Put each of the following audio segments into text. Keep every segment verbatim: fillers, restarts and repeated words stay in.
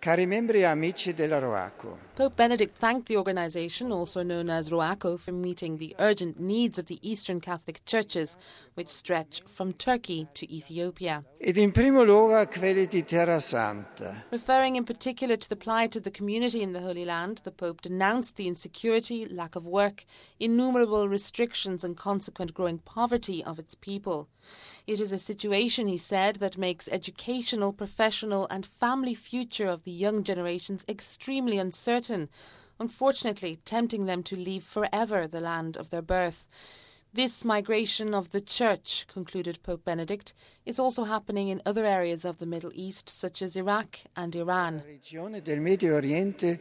Cari membri e amici della ROACO. Pope Benedict thanked the organisation, also known as ROACO, for meeting the urgent needs of the Eastern Catholic churches, which stretch from Turkey to Ethiopia. Ed in primo luogo a quelli di Terra Santa. Referring in particular to the plight of the community in the Holy Land, the Pope denounced the insecurity, lack of work, innumerable restrictions and consequent growing poverty of its people. It is a situation, he said, that makes educational, professional and family future of the young generations extremely uncertain, unfortunately tempting them to leave forever the land of their birth. This migration of the Church, concluded Pope Benedict, is also happening in other areas of the Middle East, such as Iraq and Iran. Nella regione del Medio Oriente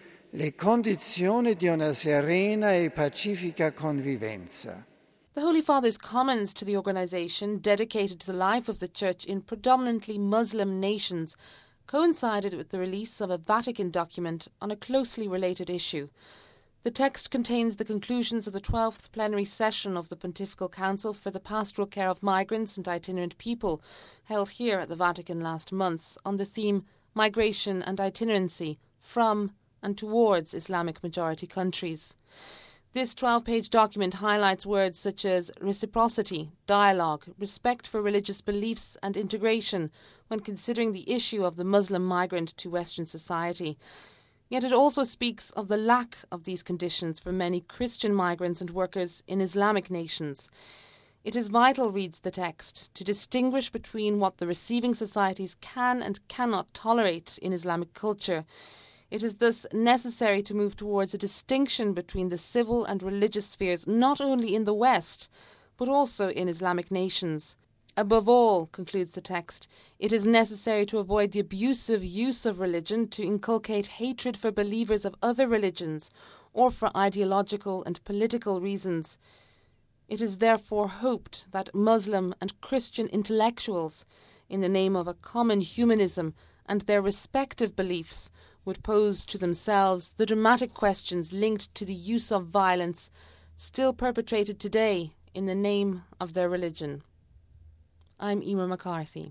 le condizioni di una serena e pacifica convivenza. The Holy Father's comments to the organisation, dedicated to the life of the Church in predominantly Muslim nations, coincided with the release of a Vatican document on a closely related issue. The text contains the conclusions of the twelfth plenary session of the Pontifical Council for the Pastoral Care of Migrants and Itinerant People, held here at the Vatican last month, on the theme Migration and Itinerancy from and towards Islamic majority countries. This twelve-page document highlights words such as reciprocity, dialogue, respect for religious beliefs and integration when considering the issue of the Muslim migrant to Western society. Yet it also speaks of the lack of these conditions for many Christian migrants and workers in Islamic nations. It is vital, reads the text, to distinguish between what the receiving societies can and cannot tolerate in Islamic culture. It is thus necessary to move towards a distinction between the civil and religious spheres, not only in the West, but also in Islamic nations. Above all, concludes the text, it is necessary to avoid the abusive use of religion to inculcate hatred for believers of other religions or for ideological and political reasons. It is therefore hoped that Muslim and Christian intellectuals, in the name of a common humanism and their respective beliefs, would pose to themselves the dramatic questions linked to the use of violence still perpetrated today in the name of their religion. I'm Emer McCarthy.